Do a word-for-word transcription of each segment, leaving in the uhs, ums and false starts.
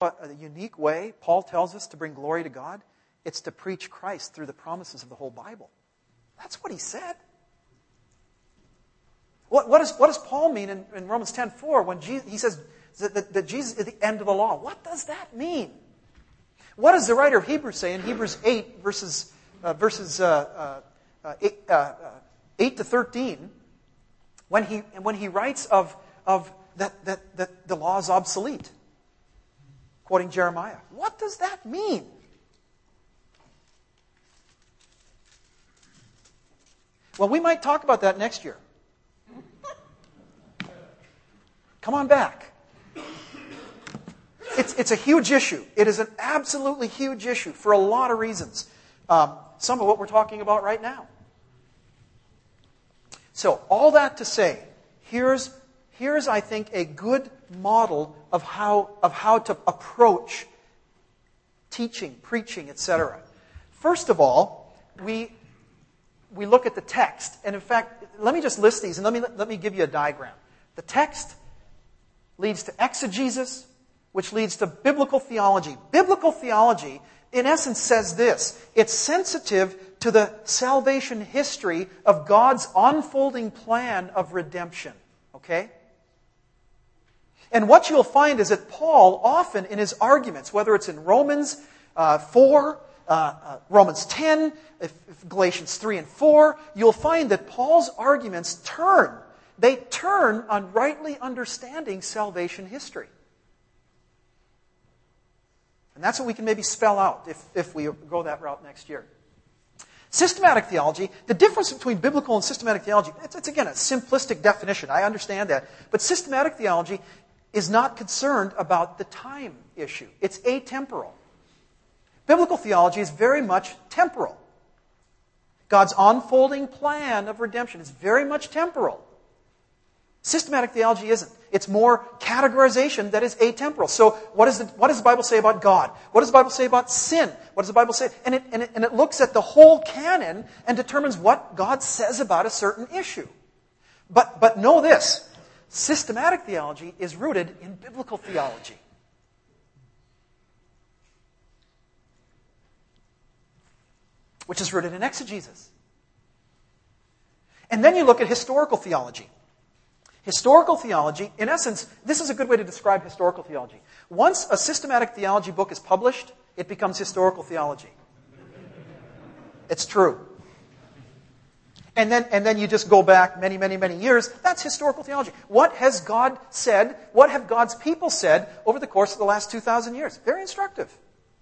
a unique way Paul tells us to bring glory to God? It's to preach Christ through the promises of the whole Bible. That's what he said. What, what, is, what does Paul mean in, in Romans ten four when Jesus, he says that, that, that Jesus is the end of the law? What does that mean? What does the writer of Hebrews say in Hebrews eight verses, uh, verses uh, uh, uh, eight, uh, uh, eight to thirteen when he, when he writes of, of that, that, that the law is obsolete? Quoting Jeremiah. What does that mean? Well, we might talk about that next year. Come on back. It's, it's a huge issue. It is an absolutely huge issue for a lot of reasons. Um, some of what we're talking about right now. So, all that to say, here's, here's I think, a good model of how, of how to approach teaching, preaching, et cetera. First of all, we, we look at the text. And in fact, let me just list these and let me, let me give you a diagram. The text leads to exegesis, which leads to biblical theology. Biblical theology, in essence, says this. It's sensitive to the salvation history of God's unfolding plan of redemption. Okay? And what you'll find is that Paul, often in his arguments, whether it's in Romans uh, four, uh, uh, Romans ten, if, if Galatians three and four, you'll find that Paul's arguments turn. They turn on rightly understanding salvation history. And that's what we can maybe spell out if, if we go that route next year. Systematic theology, the difference between biblical and systematic theology, it's, it's again a simplistic definition. I understand that. But systematic theology is not concerned about the time issue. It's atemporal. Biblical theology is very much temporal. God's unfolding plan of redemption is very much temporal. Systematic theology isn't. It's more categorization that is atemporal. So what, is the, what does the Bible say about God? What does the Bible say about sin? What does the Bible say? And it, and it, and it looks at the whole canon and determines what God says about a certain issue. But, but know this. Systematic theology is rooted in biblical theology. Which is rooted in exegesis. And then you look at historical theology. Historical theology, in essence, this is a good way to describe historical theology. Once a systematic theology book is published, it becomes historical theology. It's true. And then, and then you just go back many, many, many years. That's historical theology. What has God said? What have God's people said over the course of the last two thousand years? Very instructive.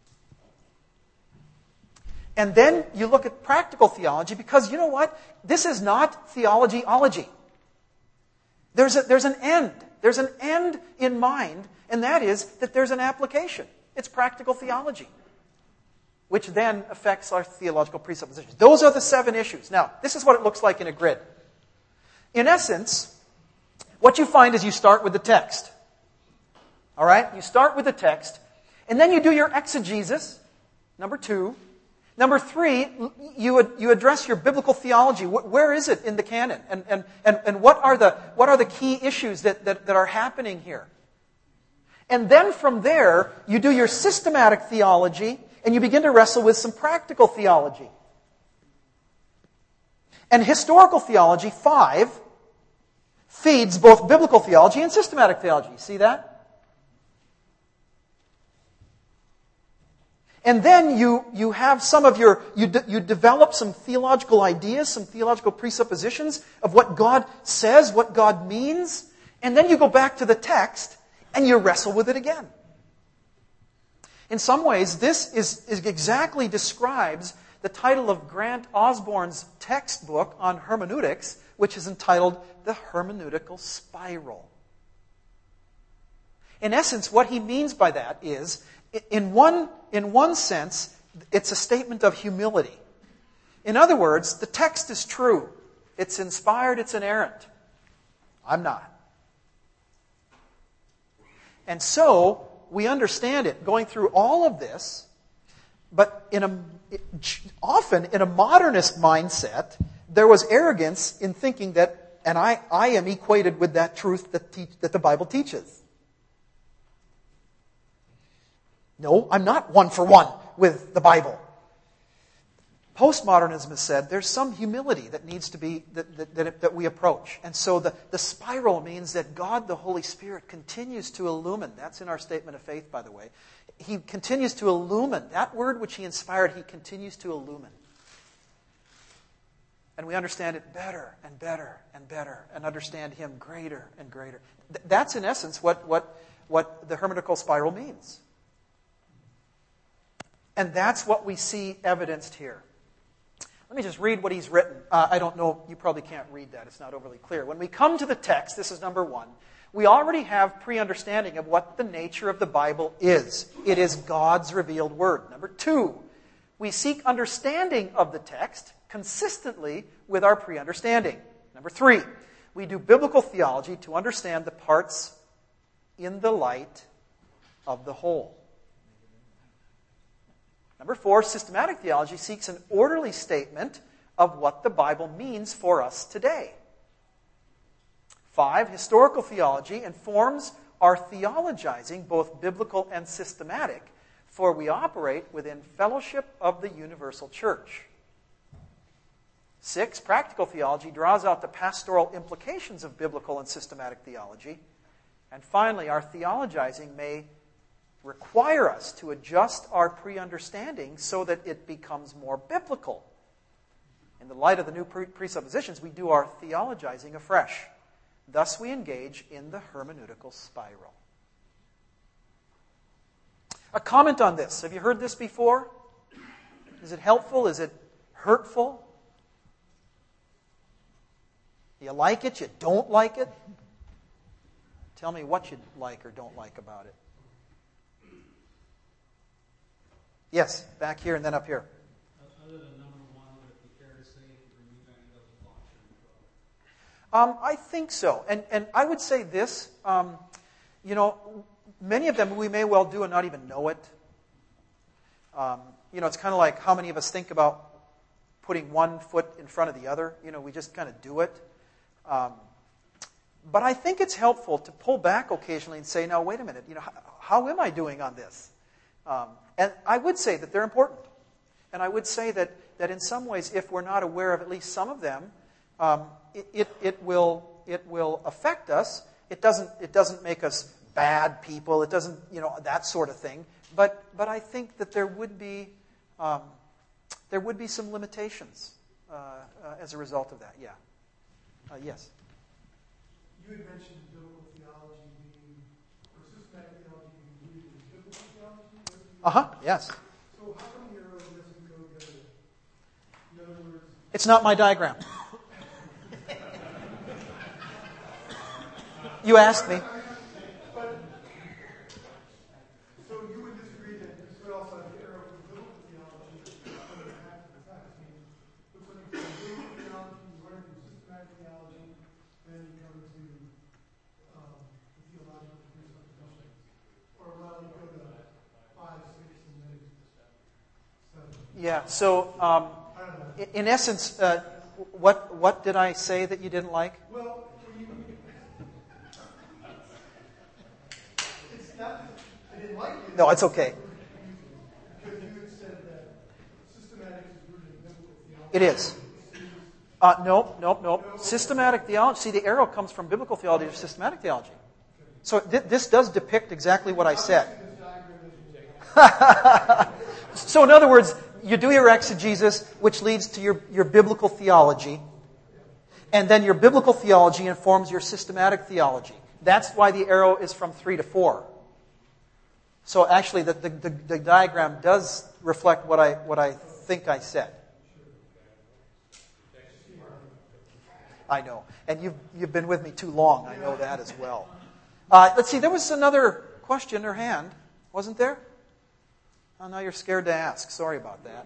And then you look at practical theology because, you know what? This is not theology-ology. There's, a, there's an end. There's an end in mind, and that is that there's an application. It's practical theology, which then affects our theological presuppositions. Those are the seven issues. Now, this is what it looks like in a grid. In essence, what you find is you start with the text. All right? You start with the text, and then you do your exegesis, number two. Number three, you you address your biblical theology. Where is it in the canon? And and and, and what are the what are the key issues that, that, that are happening here? And then from there, you do your systematic theology, and you begin to wrestle with some practical theology. And historical theology, five, feeds both biblical theology and systematic theology. See that? And then you, you have some of your, you, de, you develop some theological ideas, some theological presuppositions of what God says, what God means. And then you go back to the text and you wrestle with it again. In some ways, this is, is exactly describes the title of Grant Osborne's textbook on hermeneutics, which is entitled The Hermeneutical Spiral. In essence, what he means by that is, in one, in one sense, it's a statement of humility. In other words, the text is true. It's inspired, it's inerrant. I'm not. And so, we understand it going through all of this, but in a, often in a modernist mindset, there was arrogance in thinking that, and I, I am equated with that truth that, te- that the Bible teaches. No, I'm not one for one with the Bible. Postmodernism has said there's some humility that needs to be, that, that, that, that we approach. And so the, the spiral means that God, the Holy Spirit, continues to illumine. That's in our statement of faith, by the way. He continues to illumine. That word which He inspired, He continues to illumine. And we understand it better and better and better and understand Him greater and greater. Th- that's in essence what, what, what the hermeneutical spiral means. And that's what we see evidenced here. Let me just read what he's written. Uh, I don't know, you probably can't read that. It's not overly clear. When we come to the text, this is number one, we already have pre-understanding of what the nature of the Bible is. It is God's revealed word. Number two, we seek understanding of the text consistently with our pre-understanding. Number three, we do biblical theology to understand the parts in the light of the whole. Number four, systematic theology seeks an orderly statement of what the Bible means for us today. Five, historical theology informs our theologizing, both biblical and systematic, for we operate within fellowship of the universal church. Six, practical theology draws out the pastoral implications of biblical and systematic theology. And finally, our theologizing may require us to adjust our pre-understanding so that it becomes more biblical. In the light of the new pre- presuppositions, we do our theologizing afresh. Thus we engage in the hermeneutical spiral. A comment on this. Have you heard this before? Is it helpful? Is it hurtful? You like it? You don't like it? Tell me what you like or don't like about it. Yes, back here and then up here. Other than number one, would it be fair to say if you remove any of those blocks? Um, I think so. And and I would say this, um, you know, many of them we may well do and not even know it. Um, you know, it's kind of like how many of us think about putting one foot in front of the other. You know, we just kind of do it. Um, but I think it's helpful to pull back occasionally and say, now, wait a minute, you know, how, how am I doing on this? Um, and I would say that they're important. And I would say that, that in some ways, if we're not aware of at least some of them, um, it, it, it will it will affect us. It doesn't it doesn't make us bad people. It doesn't, you know, that sort of thing. But but I think that there would be um, there would be some limitations uh, uh, as a result of that. Yeah. Uh, yes. You had mentioned biblical theology being, or systematic theology being rooted in biblical theology. Uh huh. Yes. So how come your arrow doesn't go together? In other words, it's not my diagram. You asked me. But so you would disagree that you could also have the arrow from biblical theology coming back to the text. I mean, looks like you from biblical theology, you learn from systematic theology, then you come to um, the theological presuppositions. Or well, you go to five, six, and then seven. Yeah. So, um, in essence, uh, what what did I say that you didn't like? Well, you, it's not. I didn't like it. No, it's okay. Because you had said that systematic is rooted in biblical theology. It is. Uh, nope, nope, nope. Systematic theology. See, the arrow comes from biblical theology to systematic theology. So th- this does depict exactly what I said. So in other words, you do your exegesis, which leads to your, your biblical theology. And then your biblical theology informs your systematic theology. That's why the arrow is from three to four. So actually, the, the, the, the diagram does reflect what I what I think I said. I know. And you've, you've been with me too long. I know that as well. Uh, let's see, there was another question or hand, wasn't there? Oh, now you're scared to ask. Sorry about that.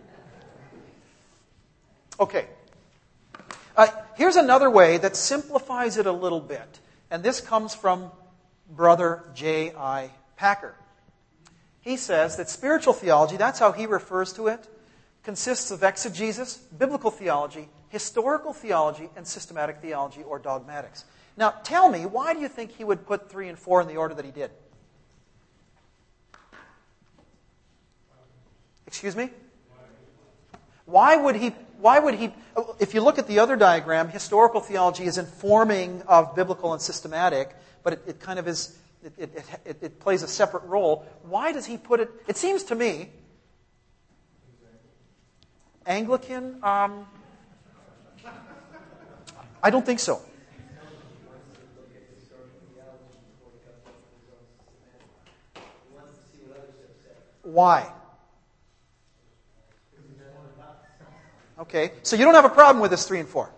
Okay. Uh, here's another way that simplifies it a little bit. And this comes from Brother J I Packer. He says that spiritual theology, that's how he refers to it, consists of exegesis, biblical theology, historical theology, and systematic theology or dogmatics. Now, tell me, why do you think he would put three and four in the order that he did? Excuse me? Why would he, why would he, if you look at the other diagram, historical theology is informing of biblical and systematic, but it, it kind of is, it, it, it, it plays a separate role. Why does he put it, it seems to me, Anglican, um, I don't think so. Why? Okay, so you don't have a problem with this three and four?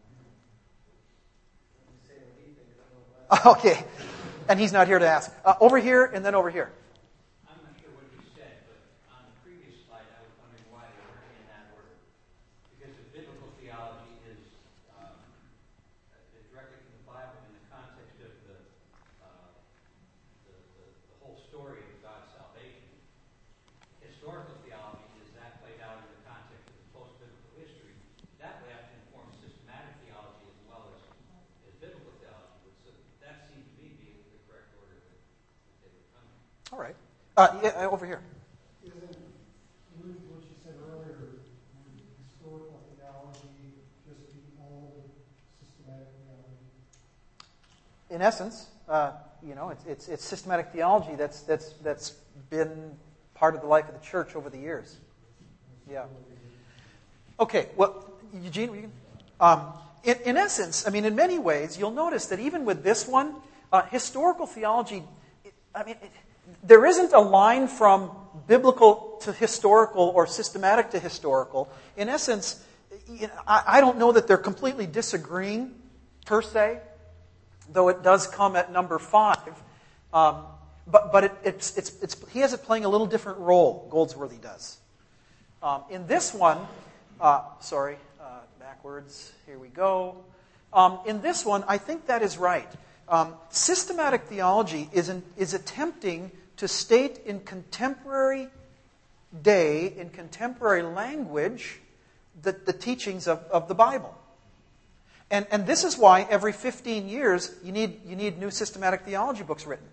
Okay, and he's not here to ask. Uh, over here and then over here. I'm not sure what you said, but on the previous slide, I was wondering why they weren't in that order. Because the biblical theology is um, directly from the Bible in the context of the, uh, the, the, the whole story of God's salvation. Historical theology is that played out in the context of the post-biblical history. That way, I can inform systematic theology as well as, as biblical theology. So that seemed to me to be the correct order that, that they were coming. All right. Uh, yeah, over here. Isn't, Luke, what you said earlier, historical theology just be all systematic theology? In essence, uh, you know, it's, it's, it's systematic theology that's, that's, that's been part of the life of the church over the years. Yeah. Okay, well, Eugene, we can, um, in, in essence, I mean, in many ways, you'll notice that even with this one, uh, historical theology, it, I mean, it, there isn't a line from biblical to historical or systematic to historical. In essence, you know, I, I don't know that they're completely disagreeing, per se, though it does come at number five. Um, But but it, it's it's it's he has it playing a little different role. Goldsworthy does. Um, in this one, uh, sorry, uh, backwards. Here we go. Um, in this one, I think that is right. Um, systematic theology is in, is attempting to state in contemporary day, in contemporary language, the, the teachings of, of the Bible. And and this is why every fifteen years you need you need new systematic theology books written.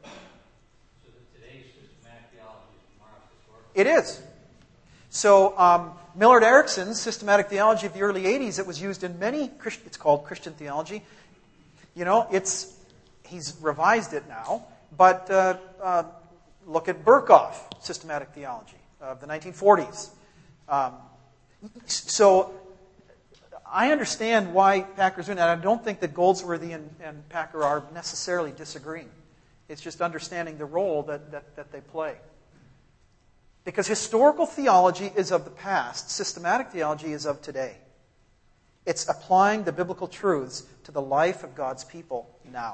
It is. So um, Millard Erickson's Systematic Theology of the early eighties, it was used in many, Christ- it's called Christian theology. You know, it's he's revised it now, but uh, uh, look at Berkhoff, Systematic Theology of the nineteen forties. Um, so I understand why Packer's doing that. I don't think that Goldsworthy and, and Packer are necessarily disagreeing. It's just understanding the role that, that, that they play. Because historical theology is of the past, systematic theology is of today. It's applying the biblical truths to the life of God's people now.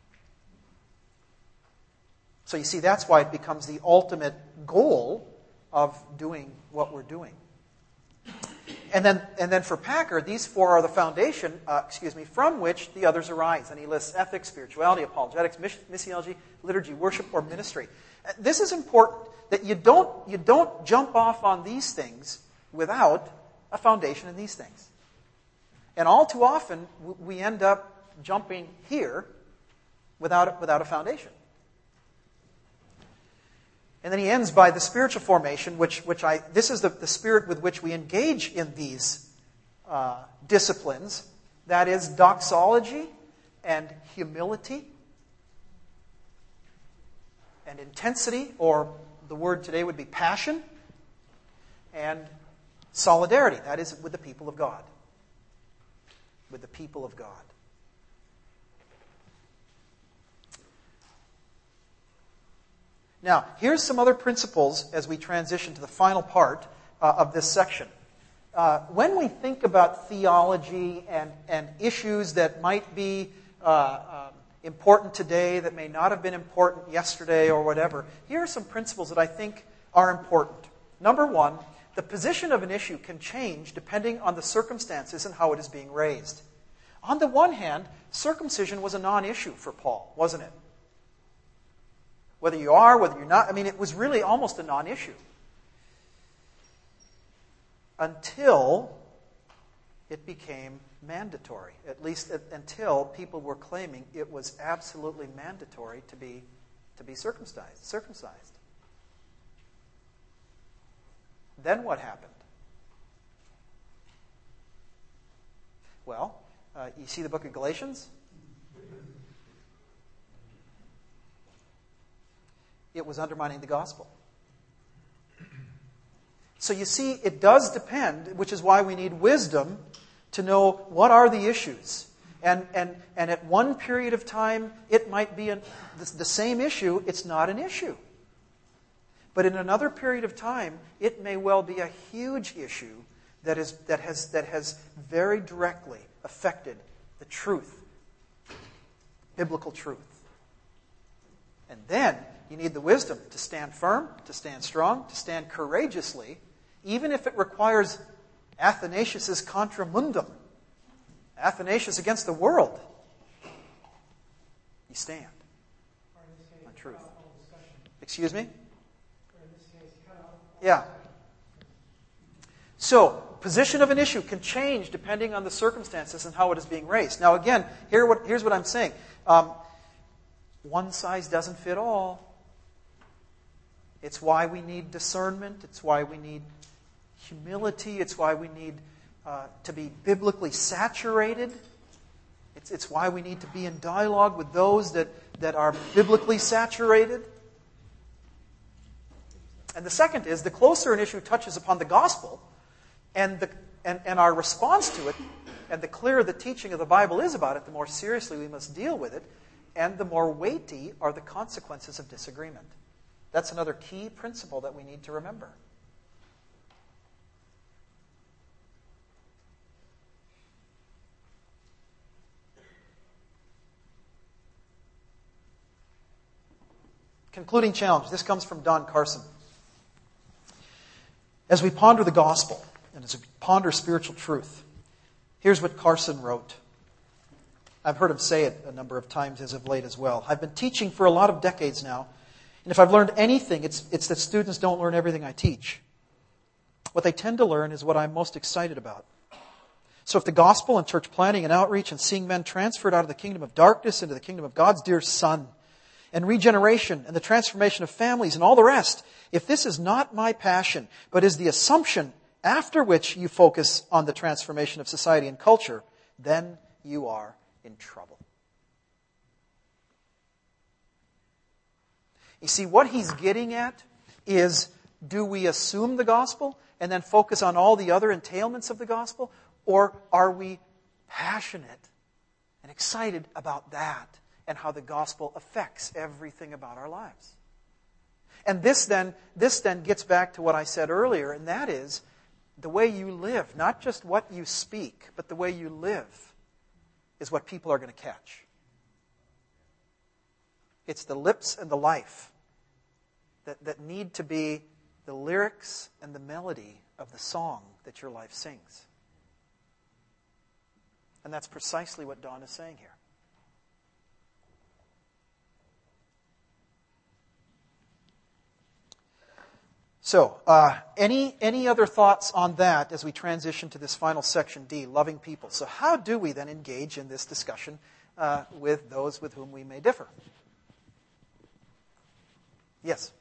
So you see, that's why it becomes the ultimate goal of doing what we're doing. And then, and then for Packer, these four are the foundation, uh, excuse me, from which the others arise. And he lists ethics, spirituality, apologetics, missiology, liturgy, worship, or ministry. This is important, that you don't, you don't jump off on these things without a foundation in these things. And all too often, we end up jumping here without, without a foundation. And then he ends by the spiritual formation, which, which I, this is the, the spirit with which we engage in these uh, disciplines. That is doxology and humility and intensity, or the word today would be passion, and solidarity. That is with the people of God. With the people of God. Now, here's some other principles as we transition to the final part uh, of this section. Uh, when we think about theology and, and issues that might be uh, um, important today, that may not have been important yesterday or whatever, here are some principles that I think are important. Number one, the position of an issue can change depending on the circumstances and how it is being raised. On the one hand, circumcision was a non-issue for Paul, wasn't it? Whether you are, whether you're not, I mean, it was really almost a non-issue. Until it became mandatory. At least until people were claiming it was absolutely mandatory to be, to be circumcised. circumcised. then what happened? Well, uh, you see the book of Galatians? It was undermining the gospel. So you see, it does depend, which is why we need wisdom to know what are the issues. And and and at one period of time, it might be an, the, the same issue. It's not an issue. But in another period of time, it may well be a huge issue that is that has that has very directly affected the truth, biblical truth. And then you need the wisdom to stand firm, to stand strong, to stand courageously, even if it requires Athanasius' contra mundum. Athanasius against the world. You stand on truth. Excuse me? Yeah. So, position of an issue can change depending on the circumstances and how it is being raised. Now again, here what, here's what I'm saying. Um, one size doesn't fit all. It's why we need discernment. It's why we need humility. It's why we need uh, to be biblically saturated. It's, it's why we need to be in dialogue with those that, that are biblically saturated. And the second is, the closer an issue touches upon the gospel and, the, and, and our response to it, and the clearer the teaching of the Bible is about it, the more seriously we must deal with it, and the more weighty are the consequences of disagreement. That's another key principle that we need to remember. Concluding challenge. This comes from Don Carson. As we ponder the gospel, and as we ponder spiritual truth, here's what Carson wrote. I've heard him say it a number of times as of late as well. I've been teaching for a lot of decades now, and if I've learned anything, it's, it's that students don't learn everything I teach. What they tend to learn is what I'm most excited about. So if the gospel and church planting and outreach and seeing men transferred out of the kingdom of darkness into the kingdom of God's dear Son, and regeneration and the transformation of families and all the rest, if this is not my passion, but is the assumption after which you focus on the transformation of society and culture, then you are in trouble. You see, what he's getting at is, do we assume the gospel and then focus on all the other entailments of the gospel? Or are we passionate and excited about that and how the gospel affects everything about our lives? And this then, this then gets back to what I said earlier, and that is the way you live, not just what you speak, but the way you live is what people are going to catch. It's the lips and the life that, that need to be the lyrics and the melody of the song that your life sings. And that's precisely what Don is saying here. So, uh, any any other thoughts on that as we transition to this final section D, loving people? So how do we then engage in this discussion uh, with those with whom we may differ? Yes?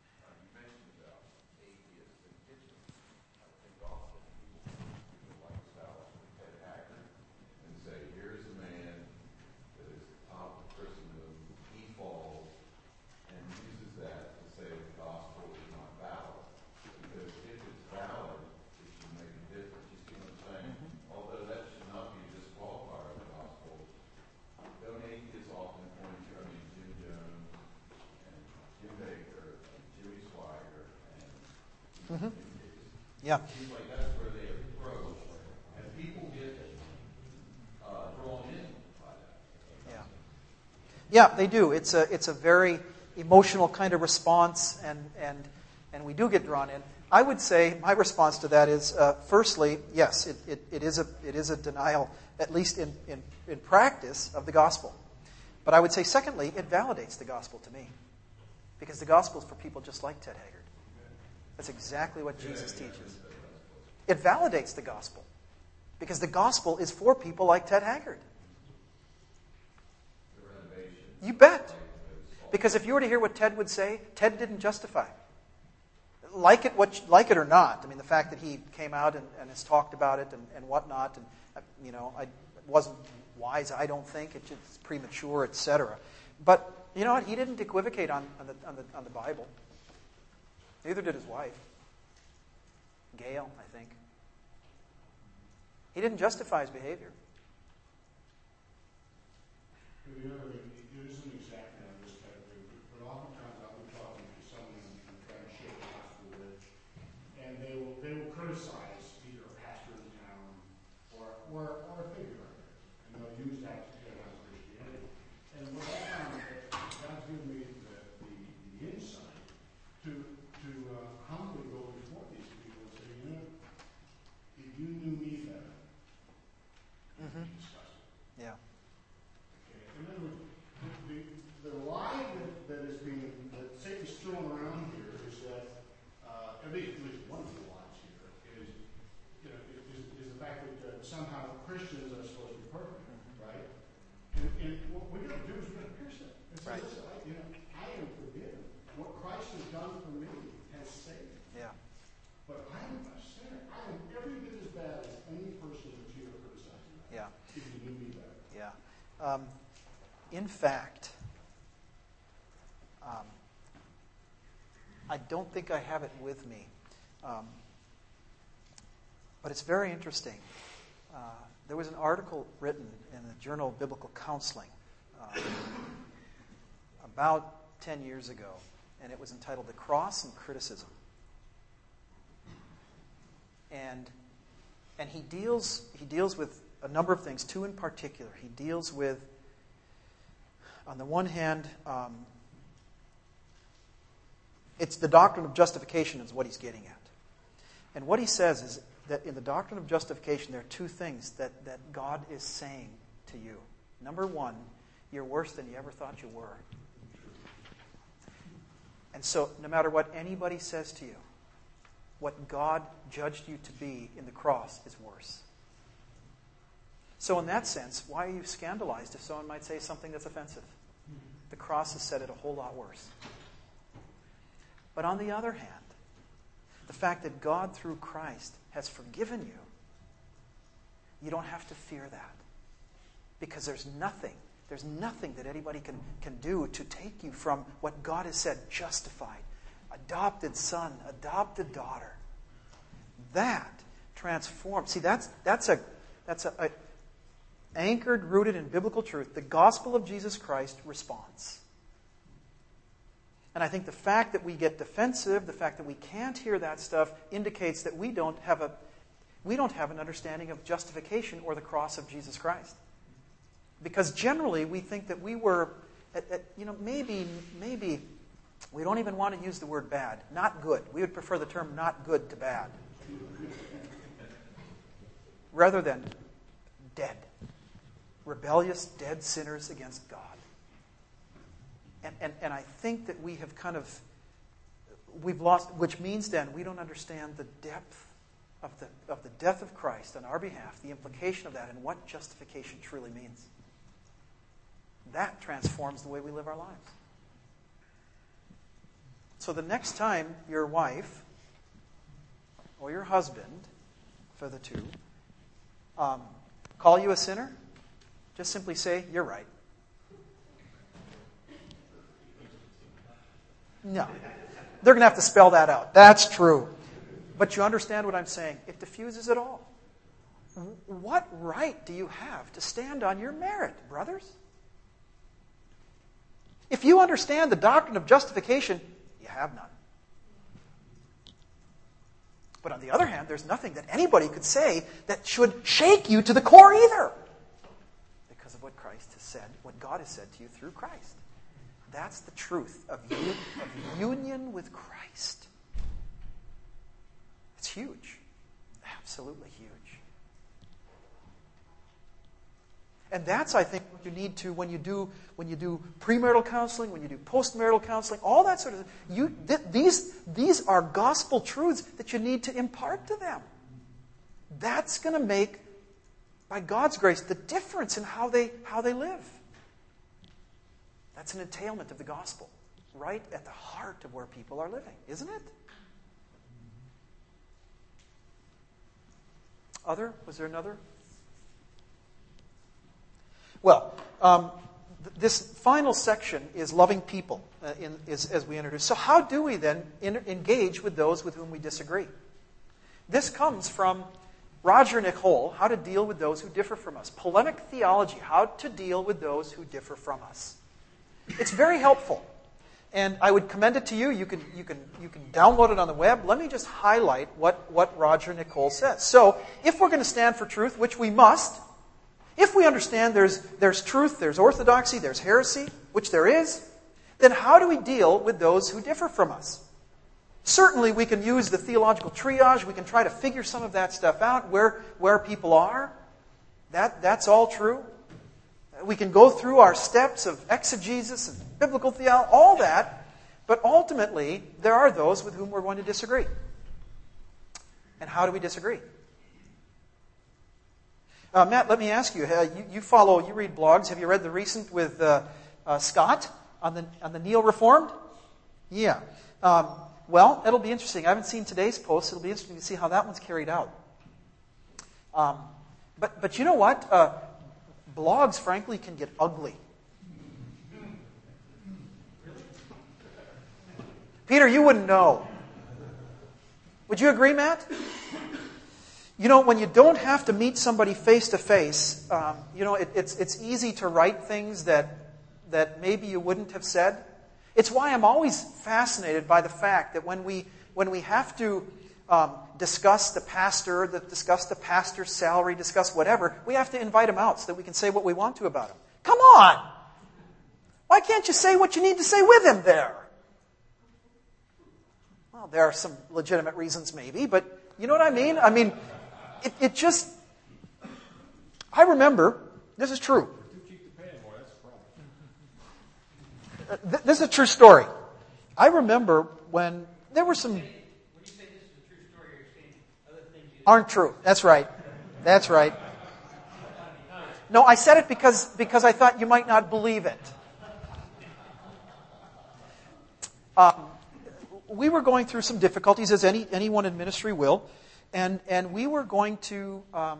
Mm-hmm. Yeah. Seems like that's where they approach, and people get uh, drawn in by that. Yeah. Yeah, they do. It's a it's a very emotional kind of response, and and and we do get drawn in. I would say my response to that is, uh, firstly, yes, it, it, it is a it is a denial, at least in, in in practice, of the gospel. But I would say, secondly, it validates the gospel to me, because the gospel is for people just like Ted Haggard. That's exactly what Jesus teaches. It validates the gospel, because the gospel is for people like Ted Haggard. You bet. Because if you were to hear what Ted would say, Ted didn't justify. like it what like it or not. I mean, the fact that he came out and, and has talked about it and, and whatnot, and uh, you know, I, it wasn't wise. I don't think it's just premature, et cetera. But you know what? He didn't equivocate on, on the on the on the Bible. Neither did his wife, Gail, I think. He didn't justify his behavior. The other thing, it isn't exactly on this type of thing, but oftentimes I'll be talking to someone and trying to share the gospel with, and they will they will criticize either a pastor in town or or, or a figure like this, and they'll use that to get out Christianity. And what I found is that God's given me the, the, the insight to to uh, humbly go before these people and say, you know, if you knew me better, Mm-hmm. you'd discuss it. Yeah. In other words, the, the lie that, that is being, that Satan's throwing around here is that, uh, at least, at least one of the lies here is, you know, is, is the fact that uh, somehow Christians are supposed to be perfect, right? And, and what we got to do is we got to pierce it. And say, Right. listen, I, you know, I am forgiven. What Christ has done for me has saved me. Yeah. But I am a sinner. I am every bit as bad as any person that you ever criticized. Yeah. If you knew me better. Yeah. Um, in fact, um, I don't think I have it with me, um, but it's very interesting. Uh, there was an article written in the Journal of Biblical Counseling uh, about ten years ago, and it was entitled "The Cross and Criticism." And and he deals he deals with a number of things, two in particular. He deals with, on the one hand, um, it's the doctrine of justification is what he's getting at. And what he says is that in the doctrine of justification, there are two things that, that God is saying to you. Number one, you're worse than you ever thought you were. And so, no matter what anybody says to you, what God judged you to be in the cross is worse. So in that sense, why are you scandalized if someone might say something that's offensive? The cross has said it a whole lot worse. But on the other hand, the fact that God through Christ has forgiven you, you don't have to fear that. Because there's nothing, there's nothing that anybody can, can do to take you from what God has said, justified, adopted son, adopted daughter. That transforms. See, that's that's a that's a, a anchored, rooted in biblical truth. The gospel of Jesus Christ responds. And I think the fact that we get defensive, the fact that we can't hear that stuff, indicates that we don't have a we don't have an understanding of justification or the cross of Jesus Christ. Because generally we think that we were, at, at, you know, maybe maybe we don't even want to use the word bad, not good. We would prefer the term not good to bad, rather than dead. Rebellious, dead sinners against God. And, and and I think that we have kind of, we've lost, which means then we don't understand the depth of the of the death of Christ on our behalf, the implication of that, and what justification truly means. That transforms the way we live our lives. So the next time your wife or your husband, for the two, um, call you a sinner, just simply say, "You're right." No. They're going to have to spell that out. That's true. But you understand what I'm saying. It diffuses it all. What right do you have to stand on your merit, brothers? If you understand the doctrine of justification, you have none. But on the other hand, there's nothing that anybody could say that should shake you to the core either. Because of what Christ has said, what God has said to you through Christ. That's the truth of, un- of union with Christ. It's huge. Absolutely huge. And that's, I think, what you need to when you do when you do premarital counseling, when you do postmarital counseling, all that sort of you th- these these are gospel truths that you need to impart to them. That's going to make, by God's grace, the difference in how they how they live. That's an entailment of the gospel, right at the heart of where people are living, isn't it? Other? Was there another? Well, um, th- this final section is loving people, uh, in, is, as we introduce. So how do we then in, engage with those with whom we disagree? This comes from Roger Nicole, How to Deal with Those Who Differ from Us. Polemic Theology, How to Deal with Those Who Differ from Us. It's very helpful. And I would commend it to you. You can, you can, you can download it on the web. Let me just highlight what, what Roger Nicole says. So, if we're going to stand for truth, which we must, if we understand there's, there's truth, there's orthodoxy, there's heresy, which there is, then how do we deal with those who differ from us? Certainly we can use the theological triage. We can try to figure some of that stuff out, where, where people are. That, that's all true. We can go through our steps of exegesis and biblical theology, all that. But ultimately, there are those with whom we're going to disagree. And how do we disagree? Uh, Matt, let me ask you, uh, you. You follow, you read blogs. Have you read the recent with uh, uh, Scott on the on the Neo-Reformed? Yeah. Um, well, it'll be interesting. I haven't seen today's post. It'll be interesting to see how that one's carried out. Um, but but you know what? Uh, blogs, frankly, can get ugly. Peter, you wouldn't know. Would you agree, Matt? You know, when you don't have to meet somebody face to face, um, you know, it, it's it's easy to write things that that maybe you wouldn't have said. It's why I'm always fascinated by the fact that when we when we have to um, discuss the pastor, that discuss the pastor's salary, discuss whatever, we have to invite him out so that we can say what we want to about him. Come on! Why can't you say what you need to say with him there? Well, there are some legitimate reasons maybe, but you know what I mean? I mean, it, it just... I remember, this is true. Uh, th- this is a true story. I remember when there were some... When you say this is a true story, you're saying other things you aren't true. That's right. That's right. No, I said it because because I thought you might not believe it. Um, we were going through some difficulties, as any anyone in ministry will, and and we were going to um,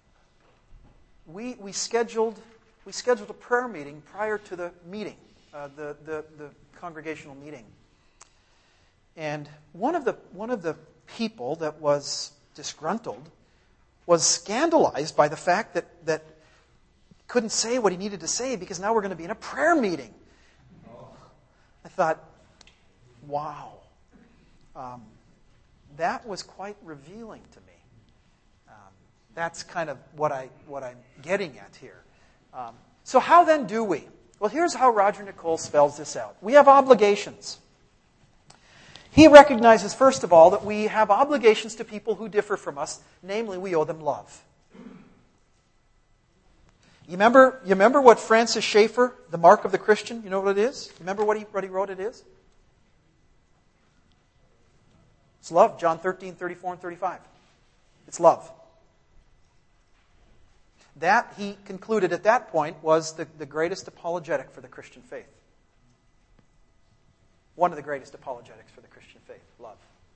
we we scheduled we scheduled a prayer meeting prior to the meeting, uh, the, the the congregational meeting. And one of the one of the people that was disgruntled was scandalized by the fact that that couldn't say what he needed to say because now we're going to be in a prayer meeting. I thought, wow, um, that was quite revealing to me. Um, that's kind of what I what I'm getting at here. Um, so how then do we? Well, here's how Roger Nicole spells this out. We have obligations. He recognizes, first of all, that we have obligations to people who differ from us. Namely, we owe them love. You remember, you remember what Francis Schaeffer, the mark of the Christian, you know what it is? You remember what he, what he wrote it is? It's love, John thirteen, thirty-four and thirty-five. It's love. That, he concluded at that point, was the, the greatest apologetic for the Christian faith. One of the greatest apologetics for the Christian faith, love.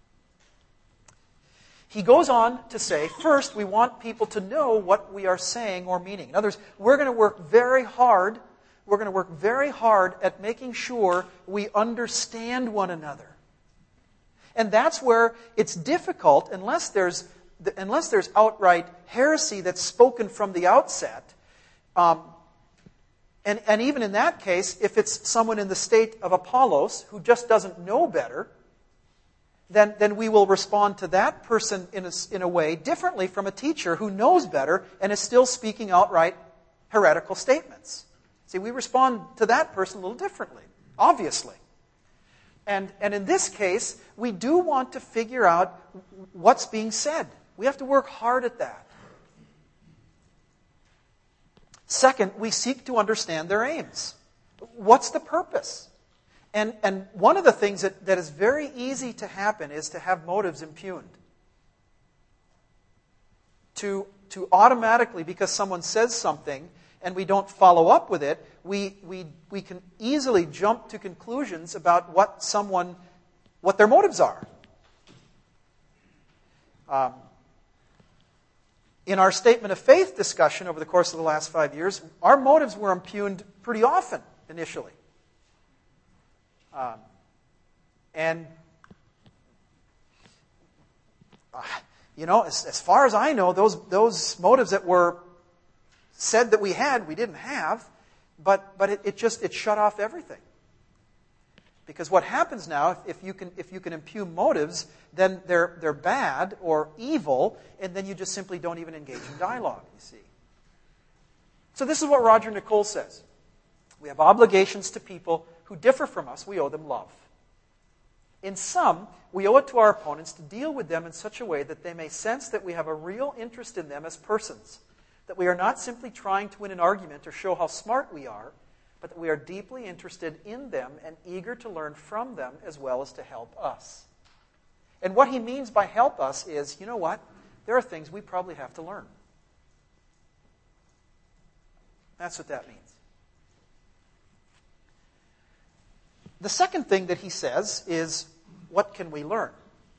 He goes on to say, first, we want people to know what we are saying or meaning. In other words, we're going to work very hard, we're going to work very hard at making sure we understand one another. And that's where it's difficult, unless there's unless there's outright heresy that's spoken from the outset. Um, and, and even in that case, if it's someone in the state of Apollos who just doesn't know better, then, then we will respond to that person in a, in a way differently from a teacher who knows better and is still speaking outright heretical statements. See, we respond to that person a little differently, obviously. And, and in this case, we do want to figure out what's being said. We have to work hard at that. Second, we seek to understand their aims. What's the purpose? And, and one of the things that, that is very easy to happen is to have motives impugned. To, to automatically, because someone says something and we don't follow up with it, we, we, we can easily jump to conclusions about what someone, what their motives are. Um, In our statement of faith discussion over the course of the last five years, our motives were impugned pretty often initially. Um, and, uh, you know, as, as far as I know, those, those motives that were said that we had, we didn't have, but, but it, it just, it shut off everything. Because what happens now, if, if you can if you can impugn motives, then they're they're bad or evil, and then you just simply don't even engage in dialogue, you see. So this is what Roger Nicole says. We have obligations to people who differ from us. We owe them love. In some, we owe it to our opponents to deal with them in such a way that they may sense that we have a real interest in them as persons, that we are not simply trying to win an argument or show how smart we are, but that we are deeply interested in them and eager to learn from them as well as to help us. And what he means by help us is, you know what? There are things we probably have to learn. That's what that means. The second thing that he says is, what can we learn?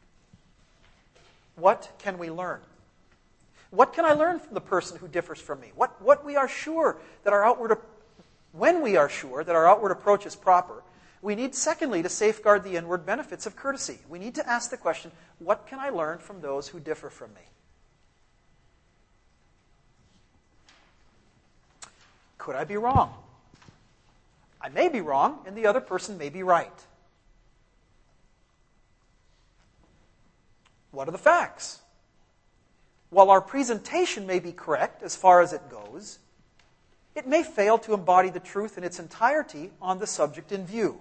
What can we learn? What can I learn from the person who differs from me? What, what we are sure that our outward When we are sure that our outward approach is proper, we need, secondly, to safeguard the inward benefits of courtesy. We need to ask the question, what can I learn from those who differ from me? Could I be wrong? I may be wrong, and the other person may be right. What are the facts? While our presentation may be correct as far as it goes, it may fail to embody the truth in its entirety on the subject in view.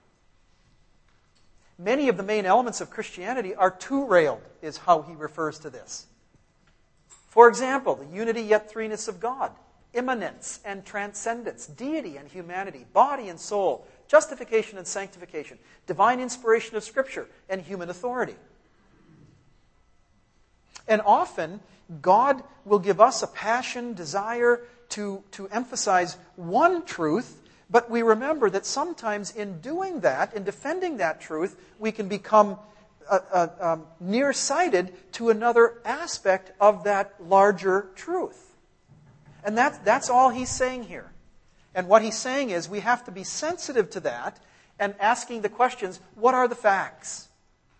Many of the main elements of Christianity are two-railed, is how he refers to this. For example, the unity yet threeness of God, immanence and transcendence, deity and humanity, body and soul, justification and sanctification, divine inspiration of Scripture, and human authority. And often, God will give us a passion, desire, To, to emphasize one truth, but we remember that sometimes in doing that, in defending that truth, we can become uh, uh, um, nearsighted to another aspect of that larger truth. And that, that's all he's saying here. And what he's saying is we have to be sensitive to that and asking the questions, what are the facts?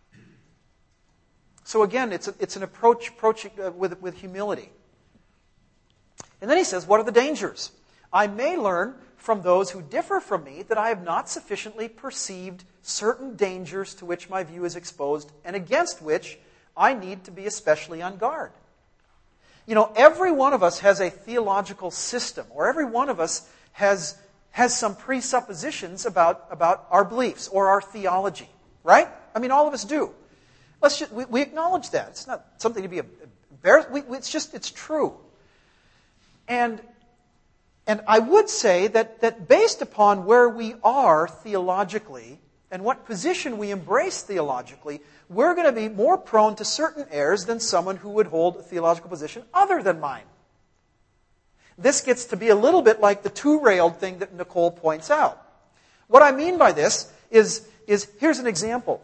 So again, it's, a, it's an approach, approach uh, with, with humility. And then he says, what are the dangers? I may learn from those who differ from me that I have not sufficiently perceived certain dangers to which my view is exposed and against which I need to be especially on guard. You know, every one of us has a theological system, or every one of us has, has some presuppositions about, about our beliefs or our theology, right? I mean, all of us do. Let's just, we, we acknowledge that. It's not something to be embarrassed. We, it's just, it's true. And, and I would say that, that based upon where we are theologically and what position we embrace theologically, we're going to be more prone to certain errors than someone who would hold a theological position other than mine. This gets to be a little bit like the two-railed thing that Nicole points out. What I mean by this is, is here's an example.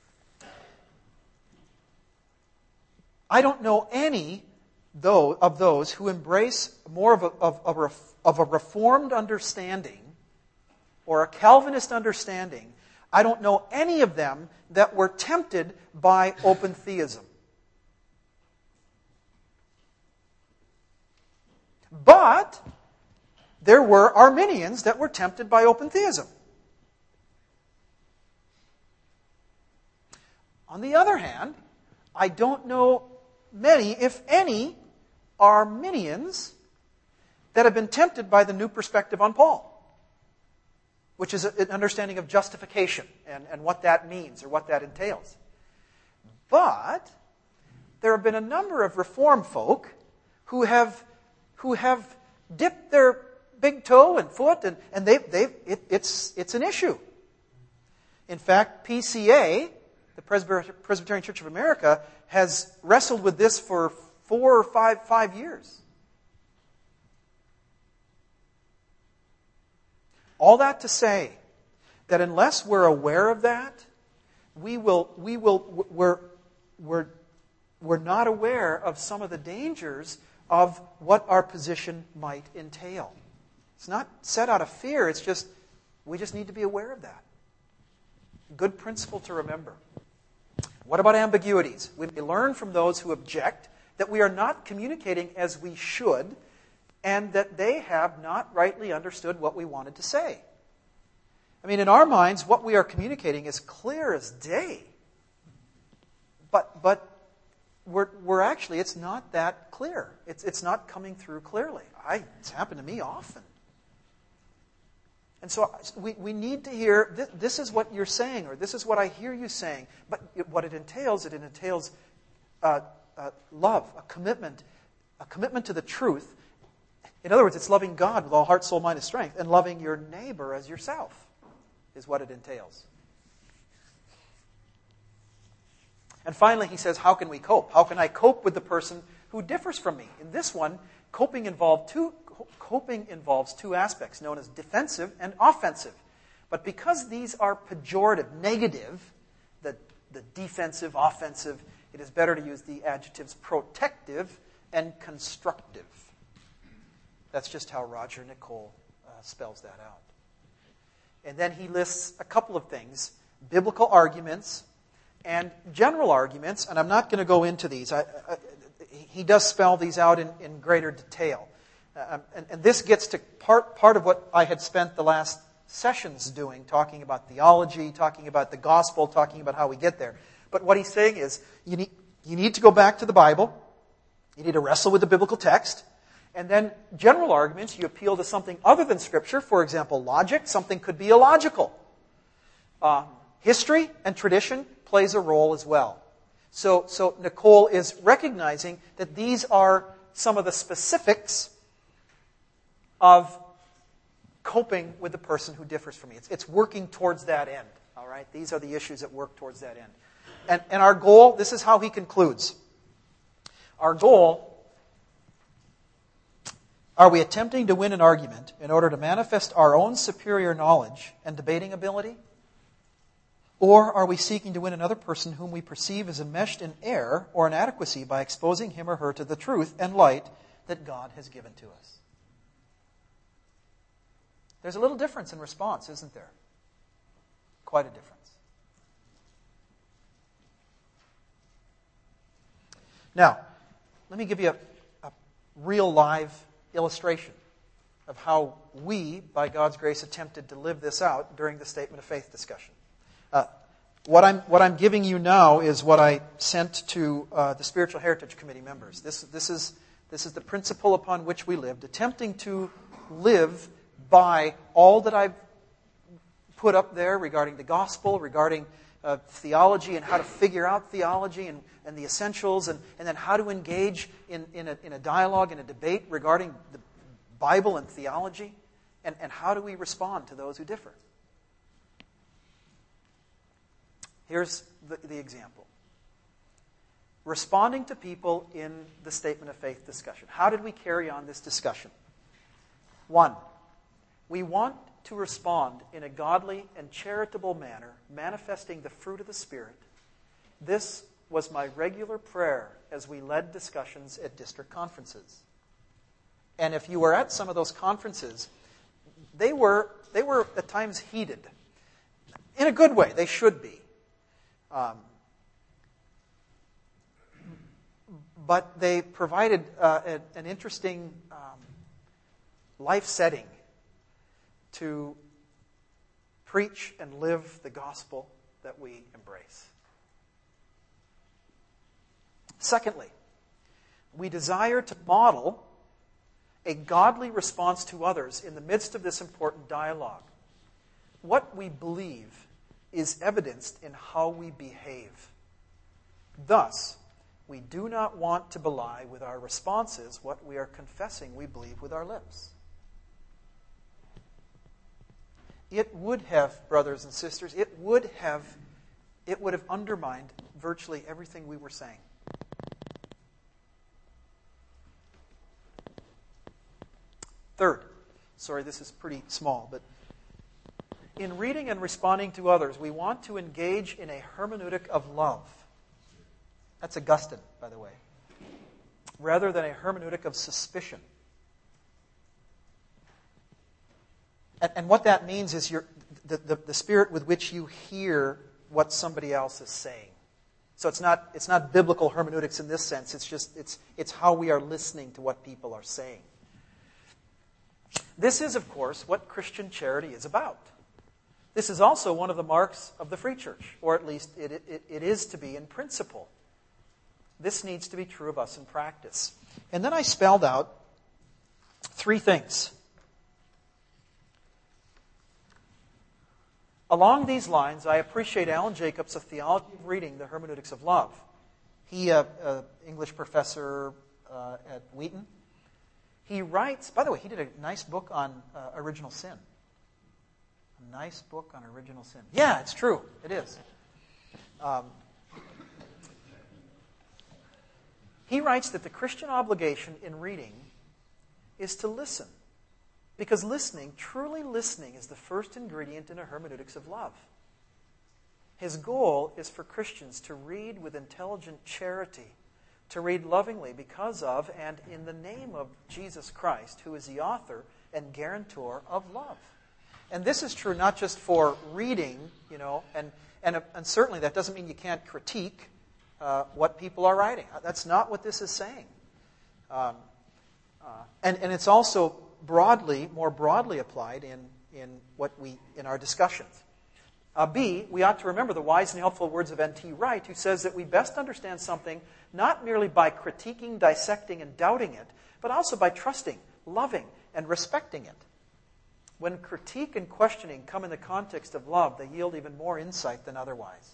I don't know any Though, of those who embrace more of a, of, of, a, of a Reformed understanding or a Calvinist understanding, I don't know any of them that were tempted by open theism. But there were Arminians that were tempted by open theism. On the other hand, I don't know many, if any, Arminians that have been tempted by the new perspective on Paul, which is an understanding of justification and, and what that means or what that entails. But there have been a number of Reformed folk who have who have dipped their big toe and foot, and, and they they it, it's it's an issue. In fact, P C A, the Presbyterian Church of America, has wrestled with this for four or five, five years. All that to say that unless we're aware of that, we will, we will, we're, we're, we're we're not aware of some of the dangers of what our position might entail. It's not set out of fear, it's just, we just need to be aware of that. Good principle to remember. What about ambiguities? We may learn from those who object that we are not communicating as we should, and that they have not rightly understood what we wanted to say. I mean, in our minds, what we are communicating is clear as day. But but we're, we're actually, it's not that clear. It's, it's not coming through clearly. I, it's happened to me often. And so we, we need to hear, this, this is what you're saying, or this is what I hear you saying. But it, what it entails, it entails uh, uh, love, a commitment, a commitment to the truth. In other words, it's loving God with all heart, soul, mind, and strength, and loving your neighbor as yourself is what it entails. And finally, he says, how can we cope? How can I cope with the person who differs from me? In this one, coping involved two, coping involves two aspects, known as defensive and offensive. But because these are pejorative, negative, the, the defensive, offensive, it is better to use the adjectives protective and constructive. That's just how Roger Nicole uh, spells that out. And then he lists a couple of things, biblical arguments and general arguments, and I'm not going to go into these. I, I, he does spell these out in, in greater detail. Uh, and, and this gets to part, part of what I had spent the last sessions doing, talking about theology, talking about the gospel, talking about how we get there. But what he's saying is, you need, you need to go back to the Bible, you need to wrestle with the biblical text, and then general arguments, you appeal to something other than Scripture. For example, logic. Something could be illogical. Uh, history and tradition plays a role as well. So, so Nicole is recognizing that these are some of the specifics of coping with the person who differs from me. It's, it's working towards that end. All right? These are the issues that work towards that end. And, and our goal, this is how he concludes. Our goal... Are we attempting to win an argument in order to manifest our own superior knowledge and debating ability? Or are we seeking to win another person whom we perceive as enmeshed in error or inadequacy by exposing him or her to the truth and light that God has given to us? There's a little difference in response, isn't there? Quite a difference. Now, let me give you a, a real live illustration of how we, by God's grace, attempted to live this out during the Statement of Faith discussion. Uh, what I'm what I'm giving you now is what I sent to uh, the Spiritual Heritage Committee members. This this is this is the principle upon which we lived, attempting to live by all that I've put up there regarding the gospel, regarding uh, theology and how to figure out theology and, and the essentials, and, and then how to engage in, in, a, in a dialogue and a debate regarding the Bible and theology, and, and how do we respond to those who differ. Here's the, the example. Responding to people in the Statement of Faith discussion. How did we carry on this discussion? One, we want to respond in a godly and charitable manner, manifesting the fruit of the Spirit. This was my regular prayer as we led discussions at district conferences. And if you were at some of those conferences, they were they were at times heated. In a good way, they should be. Um, but they provided uh, an, an interesting um, life setting to preach and live the gospel that we embrace. Secondly, we desire to model a godly response to others in the midst of this important dialogue. What we believe is evidenced in how we behave. Thus, we do not want to belie with our responses what we are confessing we believe with our lips. It would have, brothers and sisters, it would have, it would have undermined virtually everything we were saying. Third, sorry, this is pretty small, but in reading and responding to others, we want to engage in a hermeneutic of love. That's Augustine, by the way. Rather than a hermeneutic of suspicion. And, and what that means is your, the, the, the spirit with which you hear what somebody else is saying. So it's not, it's not biblical hermeneutics in this sense. It's just it's, it's how we are listening to what people are saying. This is, of course, what Christian charity is about. This is also one of the marks of the Free Church, or at least it, it, it is to be in principle. This needs to be true of us in practice. And then I spelled out three things. Along these lines, I appreciate Alan Jacobs' A Theology of Reading, the Hermeneutics of Love. He, an English professor uh, at Wheaton, he writes, by the way, he did a nice book on uh, original sin. A nice book on original sin. Yeah, it's true. It is. Um, he writes that the Christian obligation in reading is to listen. Because listening, truly listening, is the first ingredient in a hermeneutics of love. His goal is for Christians to read with intelligent charity, to read lovingly because of and in the name of Jesus Christ, who is the author and guarantor of love. And this is true not just for reading, you know, and, and, and certainly that doesn't mean you can't critique uh, what people are writing. That's not what this is saying. Um, uh, and, and it's also broadly, more broadly applied in, in what we in our discussions. Uh, B, we ought to remember the wise and helpful words of N T Wright, who says that we best understand something not merely by critiquing, dissecting, and doubting it, but also by trusting, loving, and respecting it. When critique and questioning come in the context of love, they yield even more insight than otherwise.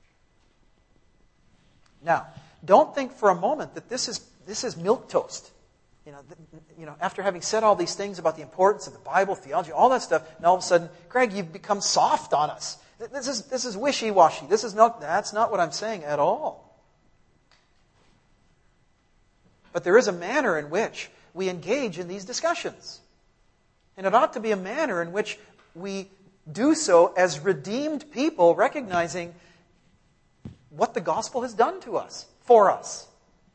Now, don't think for a moment that this is this is milquetoast. You know, th- you know, after having said all these things about the importance of the Bible, theology, all that stuff, and all of a sudden, Greg, you've become soft on us. This is this is wishy-washy. This is not that's not what I'm saying at all. But there is a manner in which we engage in these discussions. And it ought to be a manner in which we do so as redeemed people, recognizing what the gospel has done to us, for us.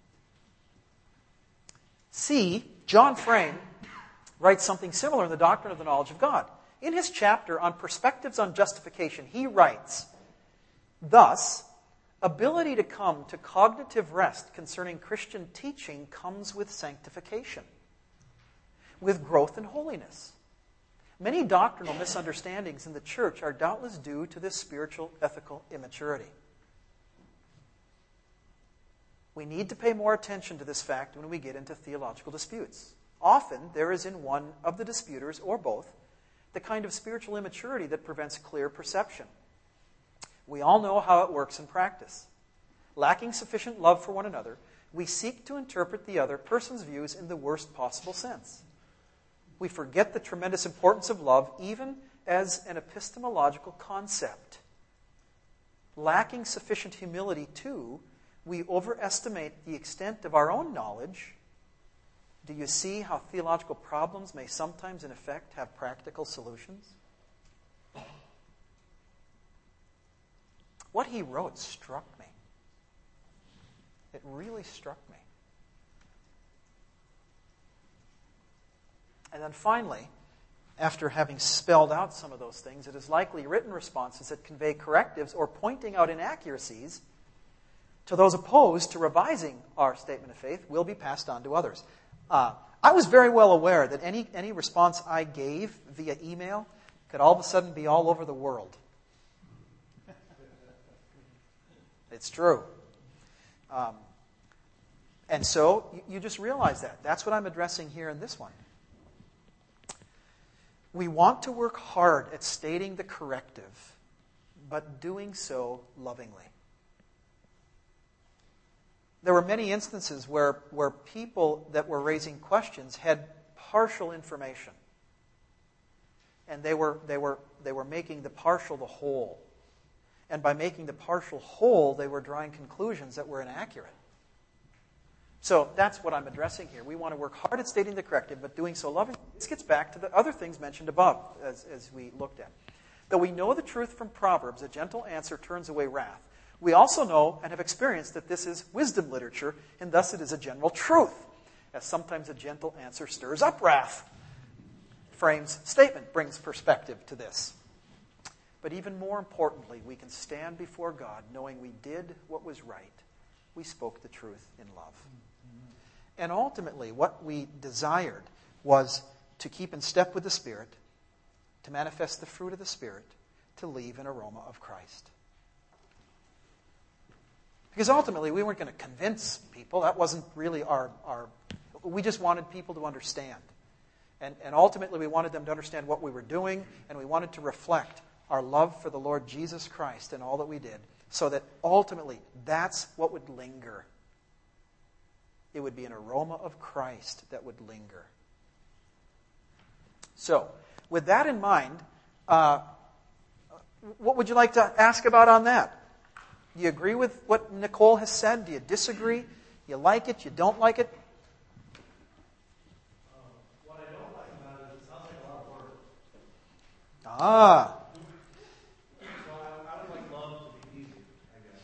C, John Frame writes something similar in the Doctrine of the Knowledge of God. In his chapter on Perspectives on Justification, he writes, thus, ability to come to cognitive rest concerning Christian teaching comes with sanctification, with growth in holiness. Many doctrinal misunderstandings in the church are doubtless due to this spiritual ethical immaturity. We need to pay more attention to this fact when we get into theological disputes. Often, there is in one of the disputers, or both, the kind of spiritual immaturity that prevents clear perception. We all know how it works in practice. Lacking sufficient love for one another, we seek to interpret the other person's views in the worst possible sense. We forget the tremendous importance of love even as an epistemological concept. Lacking sufficient humility, too, we overestimate the extent of our own knowledge. Do you see how theological problems may sometimes, in effect, have practical solutions? What he wrote struck me. It really struck me. And then finally, after having spelled out some of those things, it is likely written responses that convey correctives or pointing out inaccuracies to those opposed to revising our statement of faith will be passed on to others. Uh, I was very well aware that any, any response I gave via email could all of a sudden be all over the world. It's true. Um, and so you, you just realize that. That's what I'm addressing here in this one. We want to work hard at stating the corrective, but doing so lovingly. There were many instances where, where people that were raising questions had partial information. And they were, they were, they were making the partial the whole. And by making the partial whole, they were drawing conclusions that were inaccurate. So that's what I'm addressing here. We want to work hard at stating the corrective, but doing so lovingly. This gets back to the other things mentioned above, as, as we looked at. Though we know the truth from Proverbs, a gentle answer turns away wrath. We also know and have experienced that this is wisdom literature, and thus it is a general truth, as sometimes a gentle answer stirs up wrath. Frame's statement brings perspective to this. But even more importantly, we can stand before God knowing we did what was right. We spoke the truth in love. And ultimately, what we desired was to keep in step with the Spirit, to manifest the fruit of the Spirit, to leave an aroma of Christ. Because ultimately, we weren't going to convince people. That wasn't really our... our we just wanted people to understand. And, and ultimately, we wanted them to understand what we were doing, and we wanted to reflect our love for the Lord Jesus Christ in all that we did, so that ultimately, that's what would linger. It would be an aroma of Christ that would linger. So, with that in mind, uh, what would you like to ask about on that? Do you agree with what Nicole has said? Do you disagree? You like it? You don't like it? Ah. So I, I would like love to be easy, I guess.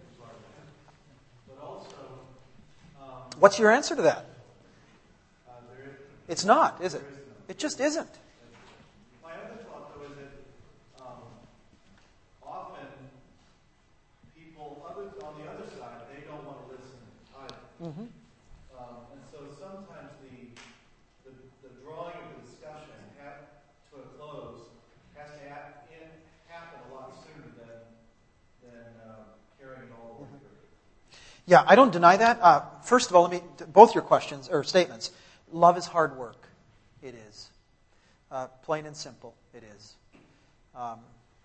But also, um, what's your answer to that? uh, there is, It's not, is it? there is no. It just isn't. My other thought, though, is that um, often people, other, on the other side, they don't want to listen either. Mm-hmm. Um, and so sometimes the, the the drawing of the discussion have, to a close has to ha- in, happen a lot sooner than than uh, carrying it all the way through. Yeah, I don't deny that. Uh, first of all, let me both your questions or statements. Love is hard work. It is. Uh, plain and simple, it is. Um,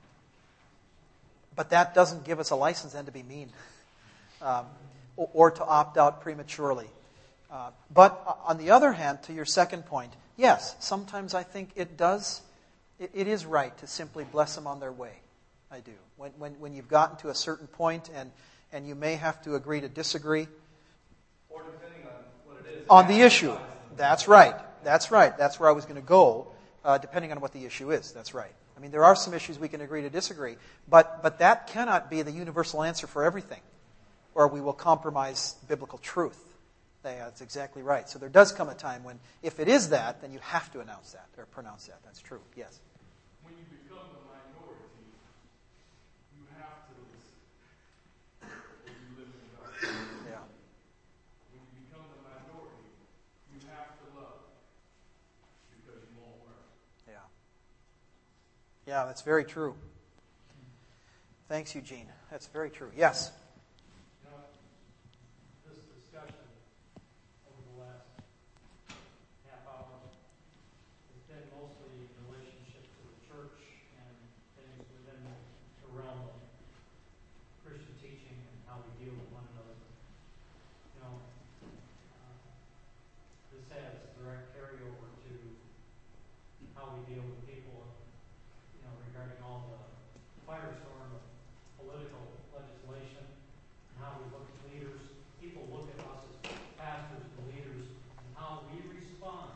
but that doesn't give us a license then to be mean um, or, or to opt out prematurely. Uh, but on the other hand, to your second point, yes, sometimes I think it does, it, it is right to simply bless them on their way. I do. When, when, when you've gotten to a certain point and, and you may have to agree to disagree. Or depending on what it is. On the issue. That's right. That's right. That's where I was going to go, uh, depending on what the issue is. That's right. I mean, there are some issues we can agree to disagree, but but that cannot be the universal answer for everything, or we will compromise biblical truth. Yeah, that's exactly right. So there does come a time when, if it is that, then you have to announce that, or pronounce that. That's true. Yes? When you become the minority, you have to listen. Or you live in darkness. Yeah. When you become the minority, you have to love. Because you won't learn. Yeah. Yeah, that's very true. Thanks, Eugene. That's very true. Yes? You know, this discussion over the last half hour has been mostly in relationship to the church and things within the realm of Christian teaching and how we deal with one another. You know, uh, this has direct carryover to how we deal with people, you know, regarding all the firestorm of political legislation and how we look at leaders. People look at us as pastors and leaders and how we respond.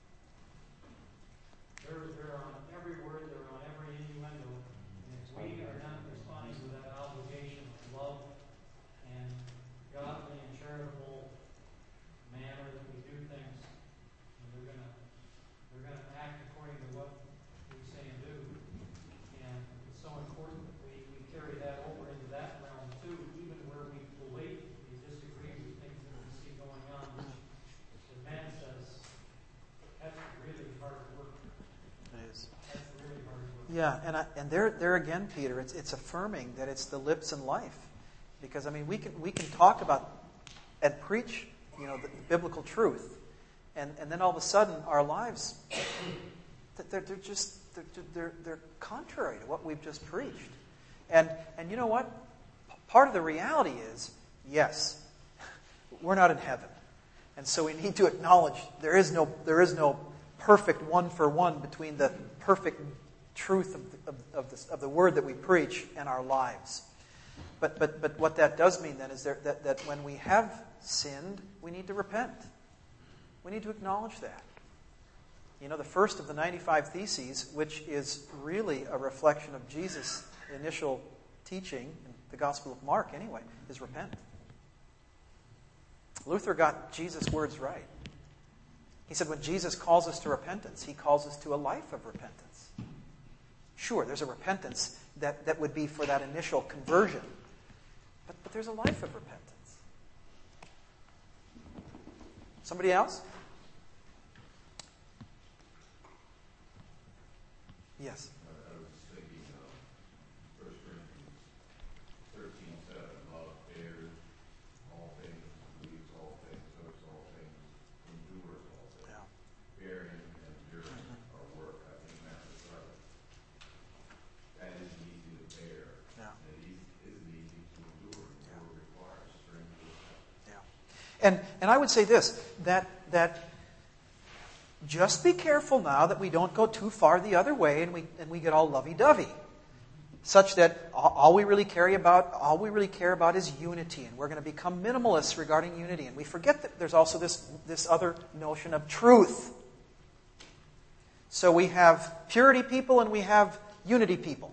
They're, they're on every word, they're on every innuendo. And if we are not responding to that obligation of love and godly and charitable manner that we do things, and they're gonna they're gonna act according to what we say and do. And it's so important that we, we carry that over into that realm too, even where we blatantly disagree with things that we see going on, which, as man says, that's really hard work. It is. That's really hard work. Yeah, and I, and there there again, Peter, it's it's affirming that it's the lips and life, because I mean we can we can talk about and preach, you know, the biblical truth, and and then all of a sudden our lives, they're they're just they're they're they're contrary to what we've just preached, and and you know what, part of the reality is, yes, we're not in heaven, and so we need to acknowledge there is no there is no perfect one for one between the perfect truth of the, of, of, the, of the word that we preach and our lives. But but but what that does mean then is there, that, that when we have sinned, we need to repent. We need to acknowledge that. You know, the first of the ninety-five Theses, which is really a reflection of Jesus' initial teaching and The Gospel of Mark, anyway, is repent. Luther got Jesus' words right. He said when Jesus calls us to repentance, he calls us to a life of repentance. Sure, there's a repentance that, that would be for that initial conversion, but, but there's a life of repentance. Somebody else? Yes. I was thinking of First Corinthians thirteen seven. Love bears all things, believes all things, hopes all things, endures all things. Yeah. Bearing and enduring our work. I think that is right. That isn't easy to bear. Yeah. And it isn't easy to endure. Endure requires strength. Yeah. And and I would say this, that that just be careful now that we don't go too far the other way and we and we get all lovey-dovey, such that all we really care about all we really care about is unity, and we're going to become minimalists regarding unity, and we forget that there's also this this other notion of truth. So we have purity people and we have unity people.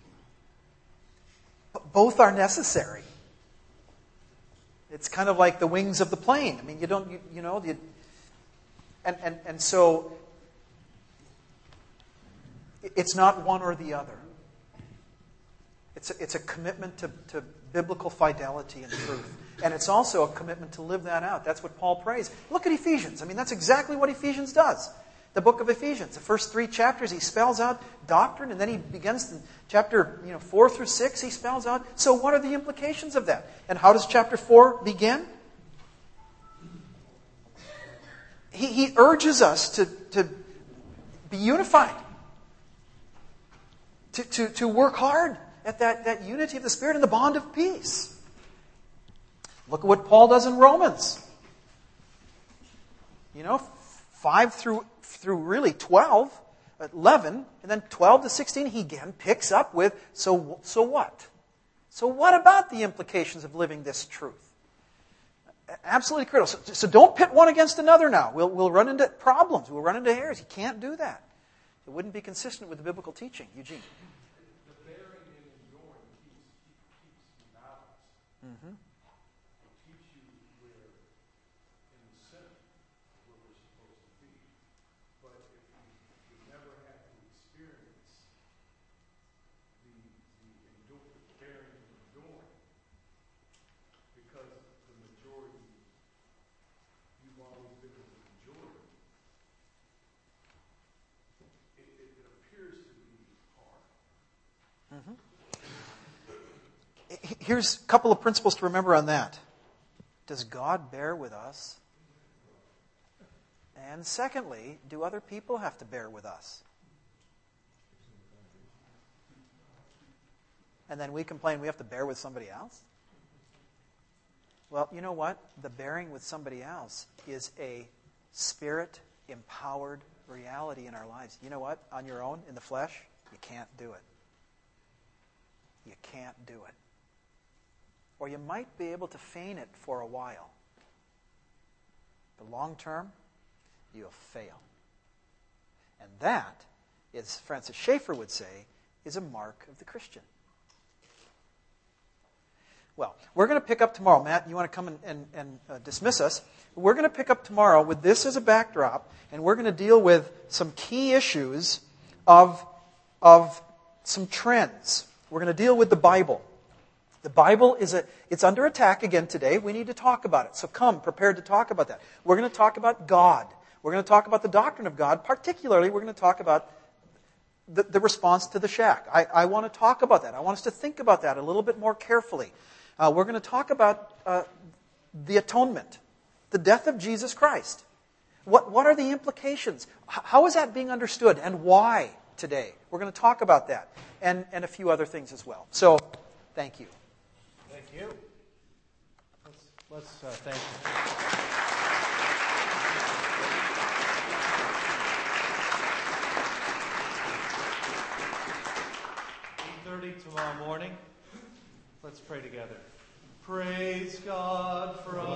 But both are necessary. It's kind of like the wings of the plane. I mean, you don't you, you know you, And, and and so it's not one or the other. It's a, it's a commitment to, to biblical fidelity and truth. And it's also a commitment to live that out. That's what Paul prays. Look at Ephesians. I mean, that's exactly what Ephesians does. The book of Ephesians. The first three chapters, he spells out doctrine, and then he begins in chapter you know, four through six, he spells out, so what are the implications of that? And how does chapter four begin? He, he urges us to, to be unified, to, to, to work hard at that, that unity of the Spirit and the bond of peace. Look at what Paul does in Romans. You know, five through, through really twelve, eleven, and then twelve to sixteen, he again picks up with, so, so what? So what about the implications of living this truth? Absolutely critical. So, so don't pit one against another now. We'll, we'll run into problems. We'll run into errors. You can't do that. It wouldn't be consistent with the biblical teaching. Eugene. The bearing and enduring keeps, keeps you balanced. Mm-hmm. It keeps you where, in the center, where we're supposed to be. But if we, we never have to experience the, the, endure, the bearing and enduring, because the majority, you've always been with the majority, it, it, it appears to be hard. Mm-hmm. Here's a couple of principles to remember on that. Does God bear with us? And secondly, do other people have to bear with us? And then we complain we have to bear with somebody else? Well, you know what? The bearing with somebody else is a Spirit-empowered reality in our lives. You know what? On your own, in the flesh, you can't do it. You can't do it. Or you might be able to feign it for a while. But long term, you'll fail. And that, as Francis Schaeffer would say, is a mark of the Christian. Well, we're going to pick up tomorrow. Matt, you want to come and, and, and uh, dismiss us? We're going to pick up tomorrow with this as a backdrop, and we're going to deal with some key issues of, of some trends. We're going to deal with the Bible. The Bible is a, it's under attack again today. We need to talk about it. So come prepared to talk about that. We're going to talk about God. We're going to talk about the doctrine of God. Particularly, we're going to talk about the, the response to the shack. I, I want to talk about that. I want us to think about that a little bit more carefully. Uh, we're going to talk about uh, the atonement, the death of Jesus Christ. What, what are the implications? H- how is that being understood and why today? We're going to talk about that and, and a few other things as well. So, thank you. Thank you. Let's, let's uh, thank you. eight thirty tomorrow morning. Let's pray together. Praise God for